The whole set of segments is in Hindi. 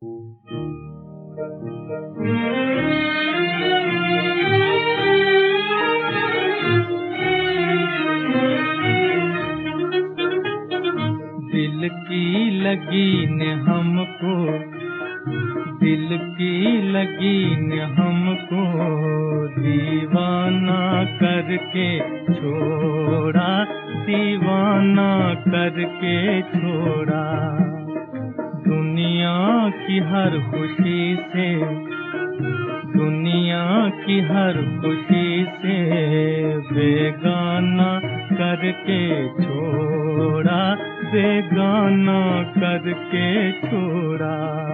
दिल की लगी ने हमको, दिल की लगी ने हमको दीवाना करके छोड़ा, दीवाना करके छोड़ा। दुनिया की हर खुशी से, दुनिया की हर खुशी से बेगाना करके छोड़ा, बेगाना करके छोड़ा।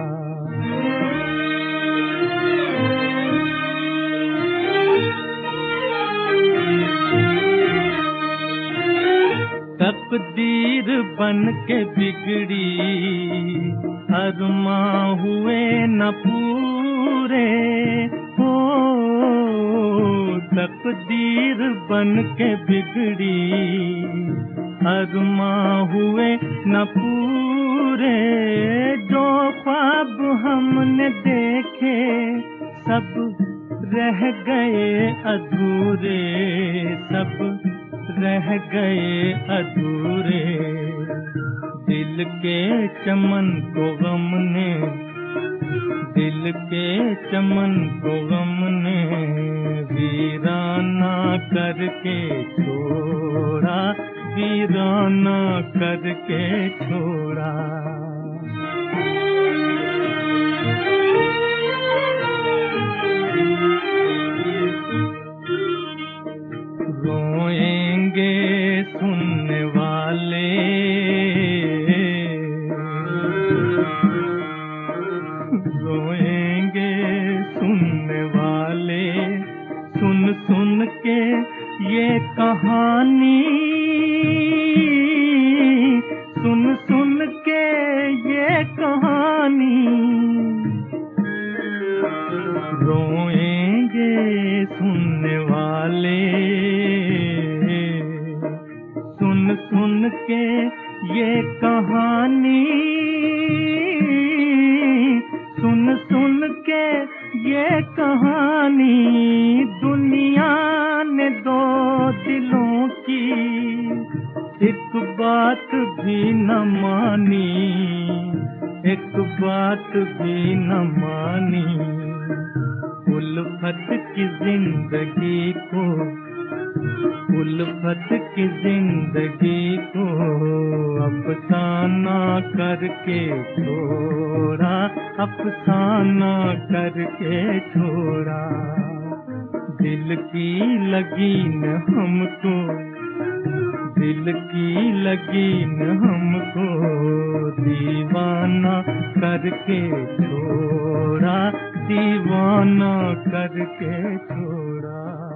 तकदीर बन के बिगड़ी, अरमां हुए न पूरे हो। तकदीर बन के बिगड़ी, अरमां हुए न पूरे। जो ख्वाब हमने देखे सब रह गए अधूरे, सब रह गए अधूरे। दिल के चमन को गम ने, दिल के चमन को गम ने वीराना करके छोड़ा, वीराना करके छोड़ा। रोएंगे सुनने वाले, रोएंगे सुनने वाले, सुन सुन के ये कहानी, सुन सुन के ये कहानी। रोएंगे सुनने वाले, सुन सुन के ये कहानी, सुन सुन के ये कहानी। दुनिया ने दो दिलों की एक बात भी न मानी, एक बात भी न मानी। उल्फत की जिंदगी को, उल्फत की जिंदगी को अफसाना करके छोड़ा, अफसाना करके छोड़ा। दिल की लगी न हमको, दिल की लगी न हमको दीवाना करके छोड़ा, दीवाना करके छोड़ा।